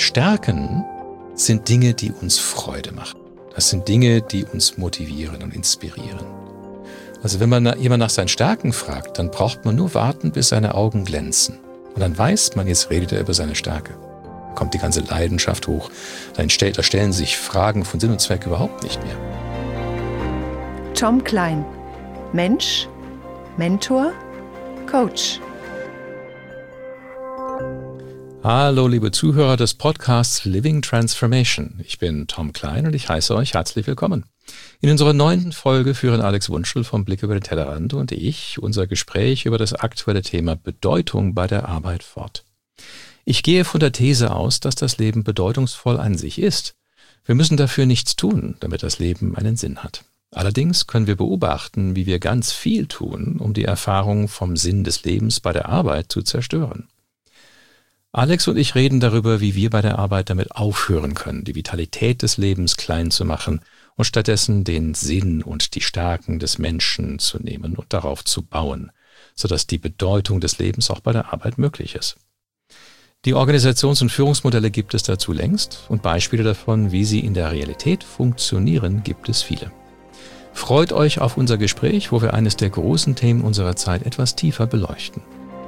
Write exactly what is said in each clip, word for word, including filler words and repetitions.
Stärken sind Dinge, die uns Freude machen. Das sind Dinge, die uns motivieren und inspirieren. Also wenn man jemand nach seinen Stärken fragt, dann braucht man nur warten, bis seine Augen glänzen. Und dann weiß man, jetzt redet er über seine Stärke. Da kommt die ganze Leidenschaft hoch. Dann stell, da stellen sich Fragen von Sinn und Zweck überhaupt nicht mehr. Tom Klein. Mensch, Mentor, Coach. Hallo liebe Zuhörer des Podcasts Living Transformation. Ich bin Tom Klein und ich heiße euch herzlich willkommen. In unserer neunten Folge führen Alex Wunschel vom Blick über den Tellerrand und ich unser Gespräch über das aktuelle Thema Bedeutung bei der Arbeit fort. Ich gehe von der These aus, dass das Leben bedeutungsvoll an sich ist. Wir müssen dafür nichts tun, damit das Leben einen Sinn hat. Allerdings können wir beobachten, wie wir ganz viel tun, um die Erfahrung vom Sinn des Lebens bei der Arbeit zu zerstören. Alex und ich reden darüber, wie wir bei der Arbeit damit aufhören können, die Vitalität des Lebens klein zu machen und stattdessen den Sinn und die Stärken des Menschen zu nehmen und darauf zu bauen, sodass die Bedeutung des Lebens auch bei der Arbeit möglich ist. Die Organisations- und Führungsmodelle gibt es dazu längst und Beispiele davon, wie sie in der Realität funktionieren, gibt es viele. Freut euch auf unser Gespräch, wo wir eines der großen Themen unserer Zeit etwas tiefer beleuchten.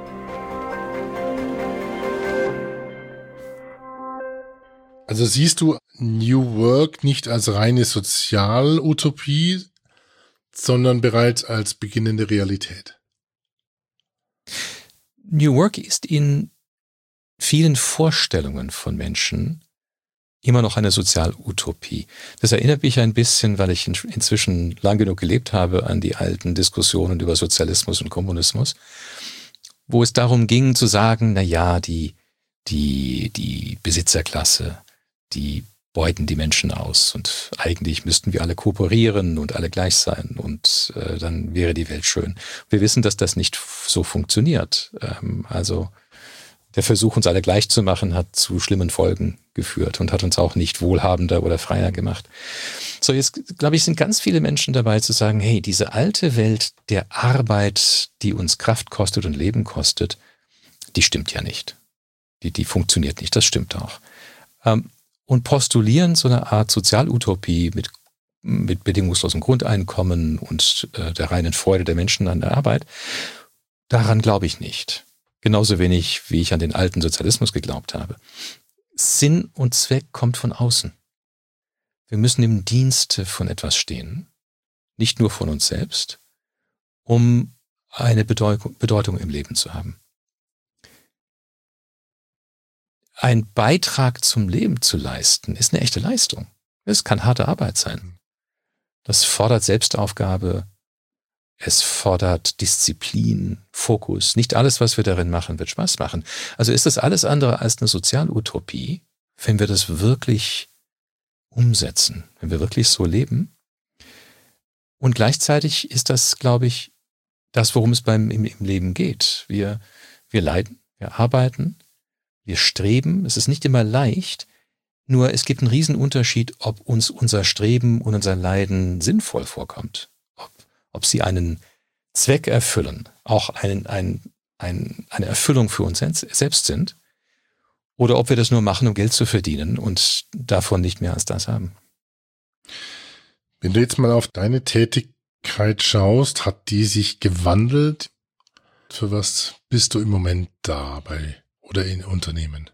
Also siehst du New Work nicht als reine Sozialutopie, sondern bereits als beginnende Realität? New Work ist in vielen Vorstellungen von Menschen immer noch eine Sozialutopie. Das erinnert mich ein bisschen, weil ich inzwischen lang genug gelebt habe, an die alten Diskussionen über Sozialismus und Kommunismus, wo es darum ging zu sagen, na ja, die, die, die Besitzerklasse, die beuten die Menschen aus und eigentlich müssten wir alle kooperieren und alle gleich sein und äh, dann wäre die Welt schön. Wir wissen, dass das nicht f- so funktioniert. Ähm, also der Versuch, uns alle gleich zu machen, hat zu schlimmen Folgen geführt und hat uns auch nicht wohlhabender oder freier gemacht. So, jetzt glaube ich, sind ganz viele Menschen dabei zu sagen, hey, diese alte Welt der Arbeit, die uns Kraft kostet und Leben kostet, die stimmt ja nicht. Die, die funktioniert nicht, das stimmt auch. Ähm, und postulieren so eine Art Sozialutopie mit, mit bedingungslosem Grundeinkommen und äh, der reinen Freude der Menschen an der Arbeit, daran glaube ich nicht. Genauso wenig, wie ich an den alten Sozialismus geglaubt habe. Sinn und Zweck kommt von außen. Wir müssen im Dienste von etwas stehen, nicht nur von uns selbst, um eine Bedeutung, Bedeutung im Leben zu haben. Ein Beitrag zum Leben zu leisten, ist eine echte Leistung. Es kann harte Arbeit sein. Das fordert Selbstaufgabe, es fordert Disziplin, Fokus. Nicht alles, was wir darin machen, wird Spaß machen. Also ist das alles andere als eine Sozialutopie, wenn wir das wirklich umsetzen, wenn wir wirklich so leben. Und gleichzeitig ist das, glaube ich, das, worum es beim im, im Leben geht. Wir, wir leiden, wir arbeiten, wir streben. Es ist nicht immer leicht, nur es gibt einen Riesenunterschied, ob uns unser Streben und unser Leiden sinnvoll vorkommt. Ob, ob sie einen Zweck erfüllen, auch einen, ein, ein, eine Erfüllung für uns selbst sind, oder ob wir das nur machen, um Geld zu verdienen und davon nicht mehr als das haben. Wenn du jetzt mal auf deine Tätigkeit schaust, hat die sich gewandelt? Für was bist du im Moment da bei oder in Unternehmen?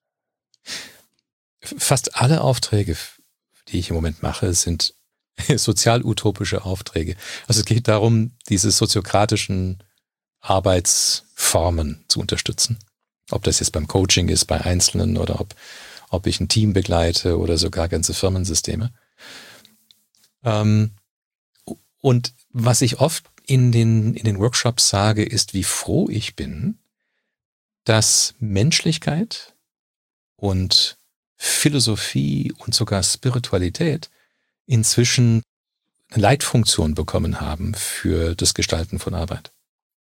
Fast alle Aufträge, die ich im Moment mache, sind sozialutopische Aufträge. Also es geht darum, diese soziokratischen Arbeitsformen zu unterstützen. Ob das jetzt beim Coaching ist, bei Einzelnen oder ob, ob ich ein Team begleite oder sogar ganze Firmensysteme. Ähm, und was ich oft in den, in den Workshops sage, ist, wie froh ich bin, dass Menschlichkeit und Philosophie und sogar Spiritualität inzwischen eine Leitfunktion bekommen haben für das Gestalten von Arbeit.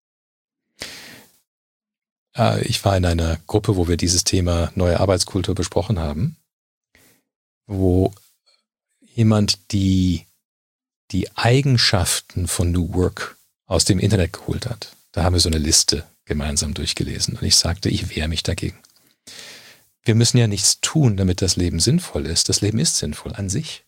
Ich war in einer Gruppe, wo wir dieses Thema neue Arbeitskultur besprochen haben, wo jemand die, die Eigenschaften von New Work aus dem Internet geholt hat. Da haben wir so eine Liste gemeinsam durchgelesen und ich sagte, ich wehre mich dagegen. wir müssen ja nichts tun, damit das Leben sinnvoll ist. Das Leben ist sinnvoll an sich.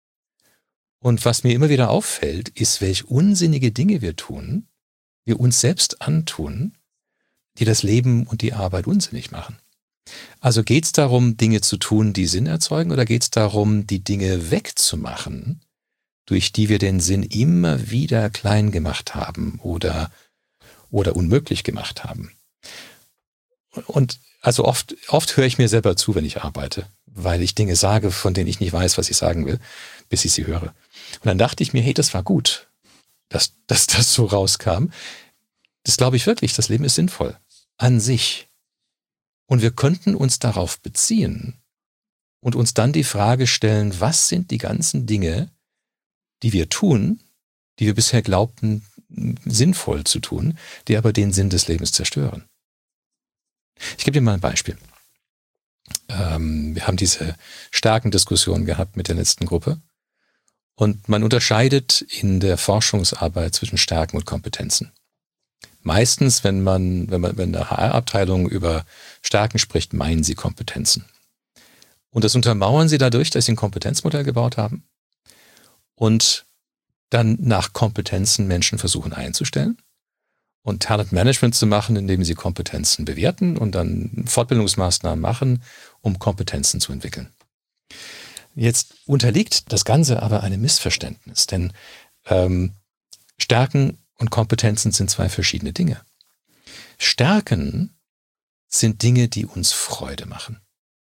Und was mir immer wieder auffällt, ist, welche unsinnige Dinge wir tun, wir uns selbst antun, die das Leben und die Arbeit unsinnig machen. Also geht es darum, Dinge zu tun, die Sinn erzeugen, oder geht es darum, die Dinge wegzumachen, durch die wir den Sinn immer wieder klein gemacht haben oder, oder unmöglich gemacht haben? Und also oft, oft höre ich mir selber zu, wenn ich arbeite, weil ich Dinge sage, von denen ich nicht weiß, was ich sagen will, bis ich sie höre. Und dann dachte ich mir, hey, das war gut, dass, dass das so rauskam. Das glaube ich wirklich, das Leben ist sinnvoll an sich. Und wir könnten uns darauf beziehen und uns dann die Frage stellen, was sind die ganzen Dinge, die wir tun, die wir bisher glaubten, sinnvoll zu tun, die aber den Sinn des Lebens zerstören. Ich gebe dir mal ein Beispiel. Ähm, wir haben diese starken Diskussionen gehabt mit der letzten Gruppe. Und man unterscheidet in der Forschungsarbeit zwischen Stärken und Kompetenzen. Meistens, wenn man, wenn man, wenn eine H R-Abteilung über Stärken spricht, meinen sie Kompetenzen. Und das untermauern sie dadurch, dass sie ein Kompetenzmodell gebaut haben und dann nach Kompetenzen Menschen versuchen einzustellen und Talentmanagement zu machen, indem sie Kompetenzen bewerten und dann Fortbildungsmaßnahmen machen, um Kompetenzen zu entwickeln. Jetzt unterliegt das Ganze aber einem Missverständnis, denn ähm, Stärken und Kompetenzen sind zwei verschiedene Dinge. Stärken sind Dinge, die uns Freude machen.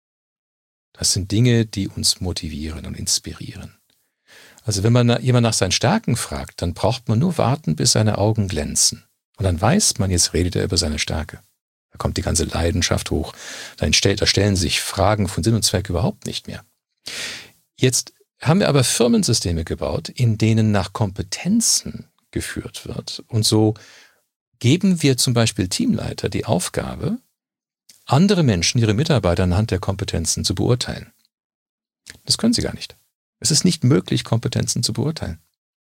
Das sind Dinge, die uns motivieren und inspirieren. Also wenn man jemand nach seinen Stärken fragt, dann braucht man nur warten, bis seine Augen glänzen. Und dann weiß man, jetzt redet er über seine Stärke. Da kommt die ganze Leidenschaft hoch. Dann stellt, da stellen sich Fragen von Sinn und Zweck überhaupt nicht mehr. Jetzt haben wir aber Firmensysteme gebaut, in denen nach Kompetenzen geführt wird. Und so geben wir zum Beispiel Teamleiter die Aufgabe, andere Menschen, ihre Mitarbeiter anhand der Kompetenzen zu beurteilen. Das können sie gar nicht. Es ist nicht möglich, Kompetenzen zu beurteilen.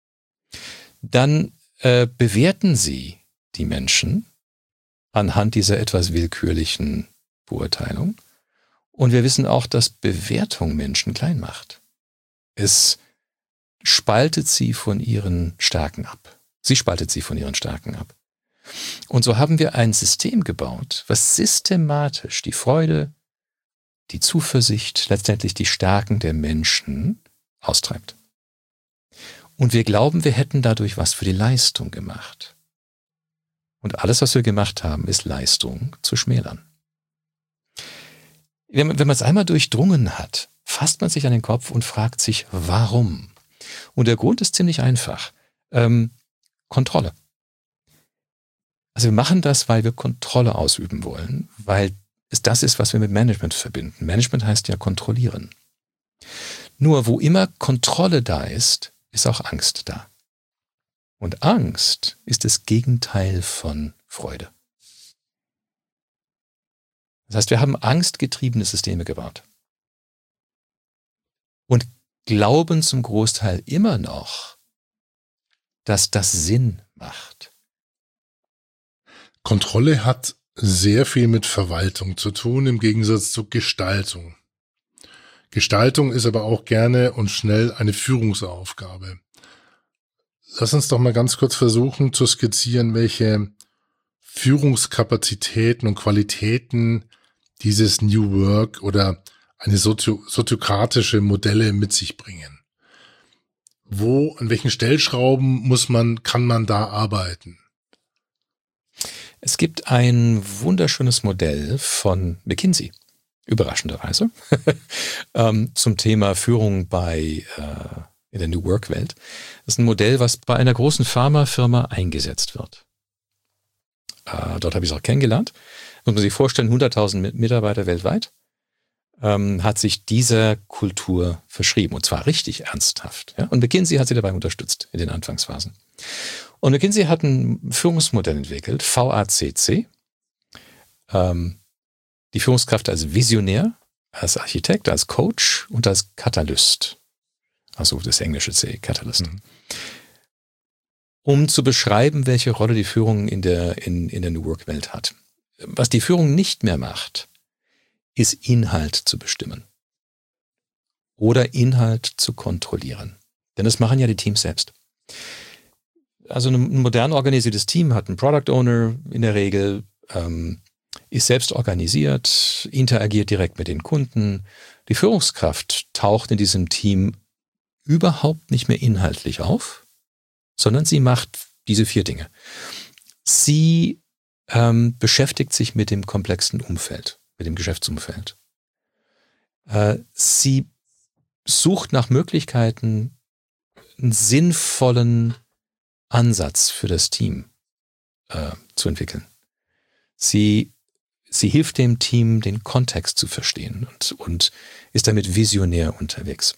Dann äh, bewerten sie die Menschen anhand dieser etwas willkürlichen Beurteilung. Und wir wissen auch, dass Bewertung Menschen klein macht. Es spaltet sie von ihren Stärken ab. Sie spaltet sie von ihren Stärken ab. Und so haben wir ein System gebaut, was systematisch die Freude, die Zuversicht, letztendlich die Stärken der Menschen austreibt. Und wir glauben, wir hätten dadurch was für die Leistung gemacht. Und alles, was wir gemacht haben, ist Leistung zu schmälern. Wenn man, wenn man es einmal durchdrungen hat, fasst man sich an den Kopf und fragt sich, warum? Und der Grund ist ziemlich einfach. Ähm, Kontrolle. Also wir machen das, weil wir Kontrolle ausüben wollen, weil es das ist, was wir mit Management verbinden. Management heißt ja kontrollieren. Nur wo immer Kontrolle da ist, ist auch Angst da. Und Angst ist das Gegenteil von Freude. Das heißt, wir haben angstgetriebene Systeme gebaut. Und glauben zum Großteil immer noch, dass das Sinn macht. Kontrolle hat sehr viel mit Verwaltung zu tun, im Gegensatz zu Gestaltung. Gestaltung ist aber auch gerne und schnell eine Führungsaufgabe. Lass uns doch mal ganz kurz versuchen zu skizzieren, welche Führungskapazitäten und Qualitäten dieses New Work oder eine sozio- soziokratische Modelle mit sich bringen. Wo, an welchen Stellschrauben muss man, kann man da arbeiten? Es gibt ein wunderschönes Modell von McKinsey, überraschenderweise, ähm, zum Thema Führung bei äh, in der New Work-Welt. Das ist ein Modell, was bei einer großen Pharmafirma eingesetzt wird. Äh, dort habe ich es auch kennengelernt. Muss man sich vorstellen, hunderttausend Mitarbeiter weltweit, ähm, hat sich dieser Kultur verschrieben, und zwar richtig ernsthaft. Ja? Und McKinsey hat sie dabei unterstützt in den Anfangsphasen. Und McKinsey hat ein Führungsmodell entwickelt, V A C C. Ähm, die Führungskraft als Visionär, als Architekt, als Coach und als Katalyst. Also das englische C, Catalyst. Mhm. Um zu beschreiben, welche Rolle die Führung in der, in, in der New Work-Welt hat. Was die Führung nicht mehr macht, ist Inhalt zu bestimmen oder Inhalt zu kontrollieren. Denn das machen ja die Teams selbst. Also ein modern organisiertes Team hat einen Product Owner in der Regel, ähm, ist selbst organisiert, interagiert direkt mit den Kunden. Die Führungskraft taucht in diesem Team überhaupt nicht mehr inhaltlich auf, sondern sie macht diese vier Dinge. Sie ähm, beschäftigt sich mit dem komplexen Umfeld, mit dem Geschäftsumfeld. Äh, sie sucht nach Möglichkeiten, einen sinnvollen Ansatz für das Team äh, zu entwickeln. Sie, sie hilft dem Team, den Kontext zu verstehen und, und ist damit visionär unterwegs.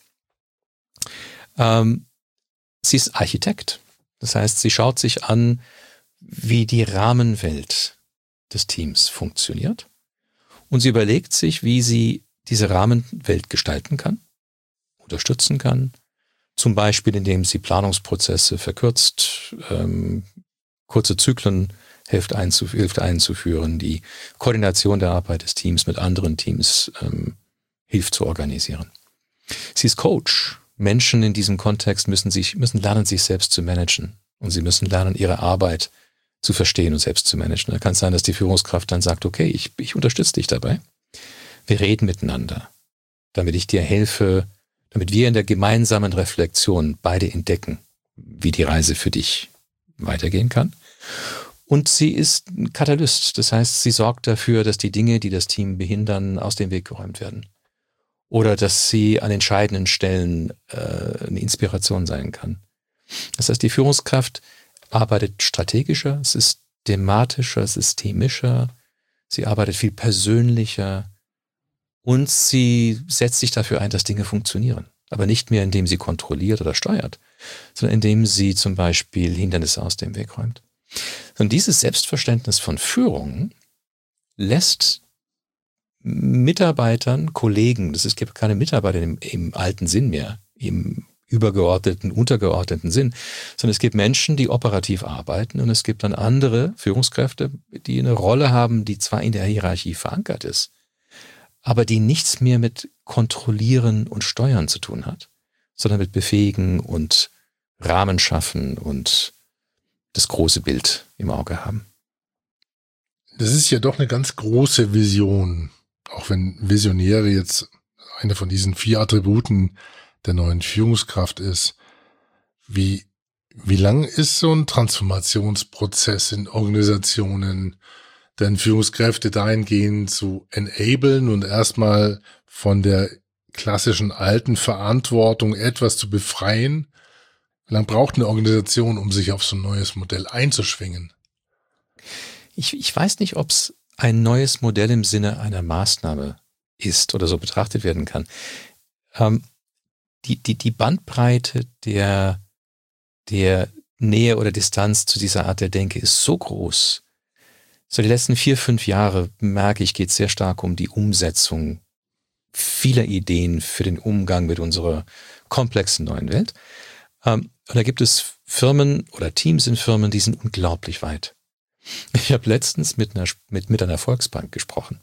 Ähm, sie ist Architekt. Das heißt, sie schaut sich an, wie die Rahmenwelt des Teams funktioniert und sie überlegt sich, wie sie diese Rahmenwelt gestalten kann, unterstützen kann, zum Beispiel indem sie Planungsprozesse verkürzt, ähm, kurze Zyklen hilft, einzuf- hilft einzuführen, die Koordination der Arbeit des Teams mit anderen Teams ähm, hilft zu organisieren. Sie ist Coach. Menschen in diesem Kontext müssen sich, müssen lernen, sich selbst zu managen und sie müssen lernen, ihre Arbeit zu verstehen und selbst zu managen. Da kann es sein, dass die Führungskraft dann sagt, okay, ich, ich unterstütze dich dabei. Wir reden miteinander, damit ich dir helfe, damit wir in der gemeinsamen Reflexion beide entdecken, wie die Reise für dich weitergehen kann. Und sie ist ein Katalyst. Das heißt, sie sorgt dafür, dass die Dinge, die das Team behindern, aus dem Weg geräumt werden. Oder dass sie an entscheidenden Stellen äh, eine Inspiration sein kann. Das heißt, die Führungskraft arbeitet strategischer, systematischer, systemischer. Sie arbeitet viel persönlicher. Und sie setzt sich dafür ein, dass Dinge funktionieren. Aber nicht mehr, indem sie kontrolliert oder steuert, sondern indem sie zum Beispiel Hindernisse aus dem Weg räumt. Und dieses Selbstverständnis von Führung lässt Mitarbeitern, Kollegen, das ist, es gibt keine Mitarbeiter im, im alten Sinn mehr, im übergeordneten, untergeordneten Sinn, sondern es gibt Menschen, die operativ arbeiten und es gibt dann andere Führungskräfte, die eine Rolle haben, die zwar in der Hierarchie verankert ist, aber die nichts mehr mit Kontrollieren und Steuern zu tun hat, sondern mit Befähigen und Rahmen schaffen und das große Bild im Auge haben. Das ist ja doch eine ganz große Vision, auch wenn Visionäre jetzt eine von diesen vier Attributen der neuen Führungskraft ist. Wie, wie lang ist so ein Transformationsprozess in Organisationen, denn Führungskräfte dahingehend zu enablen und erstmal von der klassischen alten Verantwortung etwas zu befreien? Wie lange braucht eine Organisation, um sich auf so ein neues Modell einzuschwingen? Ich, ich weiß nicht, ob es ein neues Modell im Sinne einer Maßnahme ist oder so betrachtet werden kann. Ähm, die, die, die Bandbreite der, der Nähe oder Distanz zu dieser Art der Denke ist so groß. So die letzten vier, fünf Jahre, merke ich, geht es sehr stark um die Umsetzung vieler Ideen für den Umgang mit unserer komplexen neuen Welt. Ähm, und da gibt es Firmen oder Teams in Firmen, die sind unglaublich weit. Ich habe letztens mit einer, mit, mit einer Volksbank gesprochen.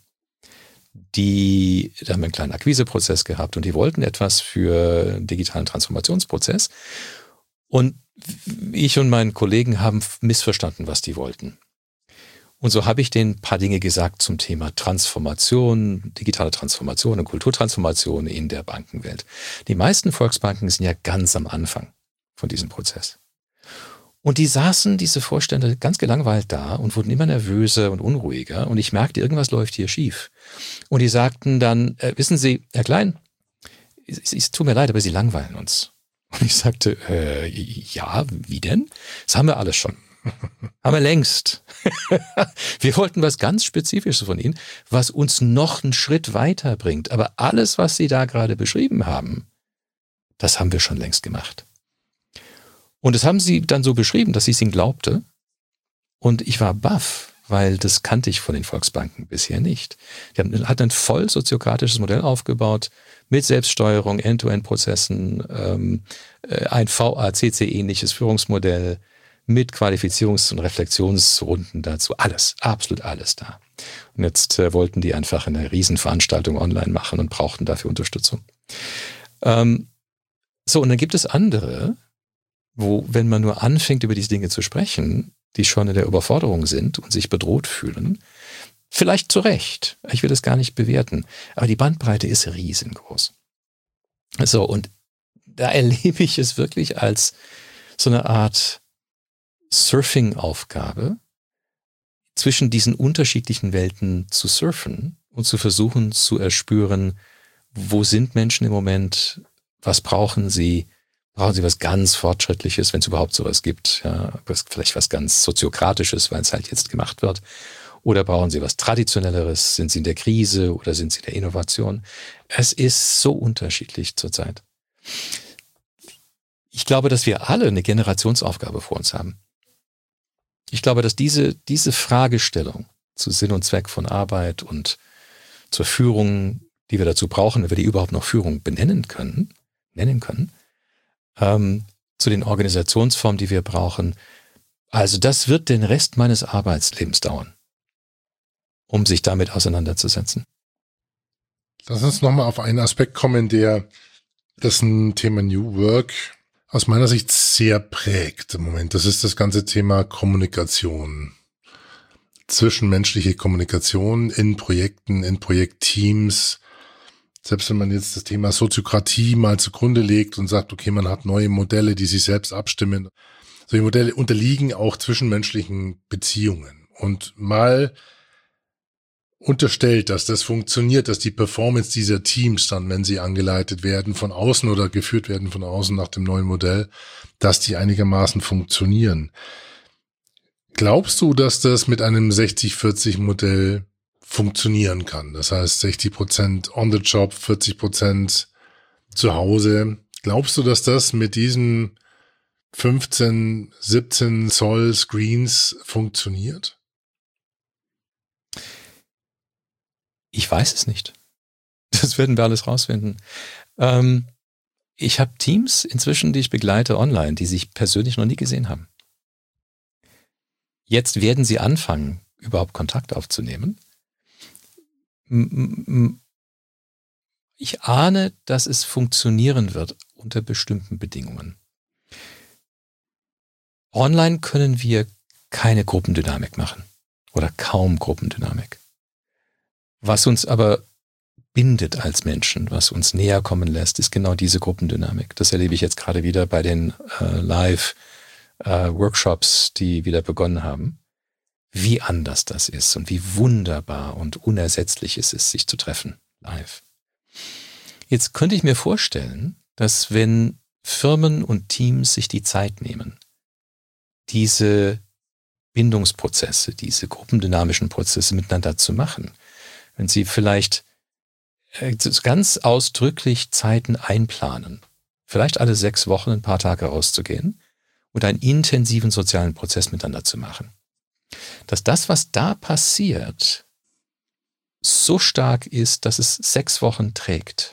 Die, da haben wir einen kleinen Akquiseprozess gehabt und die wollten etwas für einen digitalen Transformationsprozess. Und ich und meinen Kollegen haben missverstanden, was die wollten. Und so habe ich denen ein paar Dinge gesagt zum Thema Transformation, digitale Transformation und Kulturtransformation in der Bankenwelt. Die meisten Volksbanken sind ja ganz am Anfang von diesem Prozess. Und die saßen, diese Vorstände, ganz gelangweilt da und wurden immer nervöser und unruhiger. Und ich merkte, irgendwas läuft hier schief. Und die sagten dann, äh, wissen Sie, Herr Klein, es, es tut mir leid, aber Sie langweilen uns. Und ich sagte, äh, ja, wie denn? Das haben wir alles schon. Haben wir längst. Wir wollten was ganz Spezifisches von Ihnen, was uns noch einen Schritt weiter bringt. Aber alles, was Sie da gerade beschrieben haben, das haben wir schon längst gemacht. Und das haben sie dann so beschrieben, dass ich es ihnen glaubte. Und ich war baff, weil das kannte ich von den Volksbanken bisher nicht. Die haben, hatten ein voll soziokratisches Modell aufgebaut mit Selbststeuerung, End-to-End-Prozessen, ähm, ein V A C C-ähnliches Führungsmodell mit Qualifizierungs- und Reflexionsrunden dazu. Alles, absolut alles da. Und jetzt äh, wollten die einfach eine Riesenveranstaltung online machen und brauchten dafür Unterstützung. Ähm, so, und dann gibt es andere, wo, wenn man nur anfängt, über diese Dinge zu sprechen, die schon in der Überforderung sind und sich bedroht fühlen, vielleicht zu Recht, ich will das gar nicht bewerten, aber die Bandbreite ist riesengroß. So, und da erlebe ich es wirklich als so eine Art Surfing-Aufgabe, zwischen diesen unterschiedlichen Welten zu surfen und zu versuchen zu erspüren, wo sind Menschen im Moment, was brauchen sie, brauchen sie was ganz Fortschrittliches, wenn es überhaupt sowas gibt, ja, was, vielleicht was ganz Soziokratisches, weil es halt jetzt gemacht wird, oder brauchen sie was Traditionelleres, sind sie in der Krise oder sind sie in der Innovation? Es ist so unterschiedlich zurzeit. Ich glaube, dass wir alle eine Generationsaufgabe vor uns haben. Ich glaube, dass diese, diese Fragestellung zu Sinn und Zweck von Arbeit und zur Führung, die wir dazu brauchen, wenn wir die überhaupt noch Führung benennen können, nennen können, ähm, zu den Organisationsformen, die wir brauchen, also das wird den Rest meines Arbeitslebens dauern, um sich damit auseinanderzusetzen. Lass uns nochmal auf einen Aspekt kommen, der das Thema New Work aus meiner Sicht sehr prägt im Moment. Das ist das ganze Thema Kommunikation. Zwischenmenschliche Kommunikation in Projekten, in Projektteams. Selbst wenn man jetzt das Thema Soziokratie mal zugrunde legt und sagt, okay, man hat neue Modelle, die sich selbst abstimmen. Solche Modelle unterliegen auch zwischenmenschlichen Beziehungen. Und mal unterstellt, dass das funktioniert, dass die Performance dieser Teams dann, wenn sie angeleitet werden von außen oder geführt werden von außen nach dem neuen Modell, dass die einigermaßen funktionieren. Glaubst du, dass das mit einem sechzig vierzig Modell funktionieren kann? Das heißt sechzig Prozent on the job, vierzig Prozent zu Hause. Glaubst du, dass das mit diesen fünfzehn, siebzehn Zoll Screens funktioniert? Ich weiß es nicht. Das werden wir alles rausfinden. Ähm, ich habe Teams inzwischen, die ich begleite online, die sich persönlich noch nie gesehen haben. Jetzt werden sie anfangen, überhaupt Kontakt aufzunehmen. Ich ahne, dass es funktionieren wird unter bestimmten Bedingungen. Online können wir keine Gruppendynamik machen oder kaum Gruppendynamik. Was uns aber bindet als Menschen, was uns näher kommen lässt, ist genau diese Gruppendynamik. Das erlebe ich jetzt gerade wieder bei den äh, Live-Workshops, äh, die wieder begonnen haben. Wie anders das ist und wie wunderbar und unersetzlich es ist, sich zu treffen live. Jetzt könnte ich mir vorstellen, dass wenn Firmen und Teams sich die Zeit nehmen, diese Bindungsprozesse, diese gruppendynamischen Prozesse miteinander zu machen, wenn Sie vielleicht ganz ausdrücklich Zeiten einplanen, vielleicht alle sechs Wochen ein paar Tage rauszugehen und einen intensiven sozialen Prozess miteinander zu machen, dass das, was da passiert, so stark ist, dass es sechs Wochen trägt.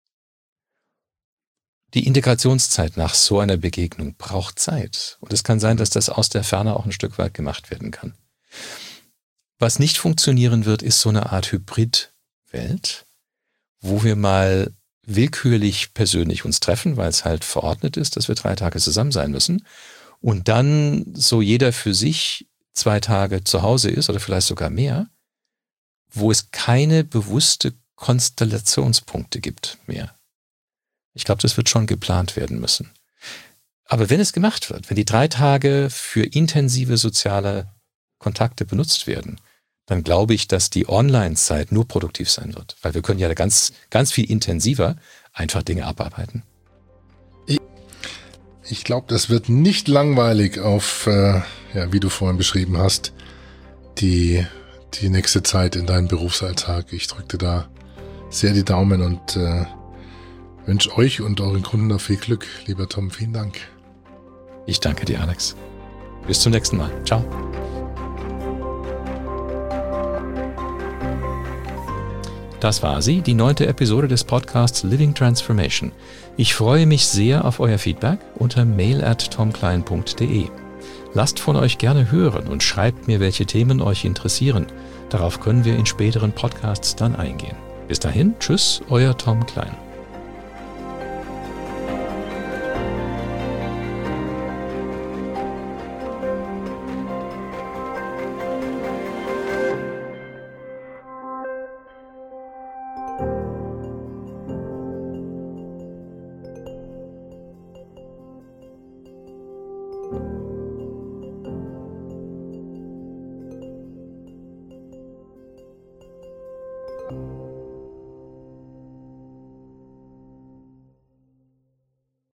Die Integrationszeit nach so einer Begegnung braucht Zeit. Und es kann sein, dass das aus der Ferne auch ein Stück weit gemacht werden kann. Was nicht funktionieren wird, ist so eine Art Hybridwelt, wo wir mal willkürlich persönlich uns treffen, weil es halt verordnet ist, dass wir drei Tage zusammen sein müssen und dann so jeder für sich zwei Tage zu Hause ist oder vielleicht sogar mehr, wo es keine bewusste Konstellationspunkte gibt mehr. Ich glaube, das wird schon geplant werden müssen. Aber wenn es gemacht wird, wenn die drei Tage für intensive soziale Kontakte benutzt werden, dann glaube ich, dass die Online-Zeit nur produktiv sein wird. Weil wir können ja ganz, ganz viel intensiver einfach Dinge abarbeiten. Ich, ich glaube, das wird nicht langweilig auf, äh, ja, wie du vorhin beschrieben hast, die, die nächste Zeit in deinem Berufsalltag. Ich drücke dir da sehr die Daumen und äh, wünsche euch und euren Kunden noch viel Glück. Lieber Tom, vielen Dank. Ich danke dir, Alex. Bis zum nächsten Mal. Ciao. Das war sie, die neunte Episode des Podcasts Living Transformation. Ich freue mich sehr auf euer Feedback unter mail at tom klein punkt de. Lasst von euch gerne hören und schreibt mir, welche Themen euch interessieren. Darauf können wir in späteren Podcasts dann eingehen. Bis dahin, tschüss, euer Tom Klein.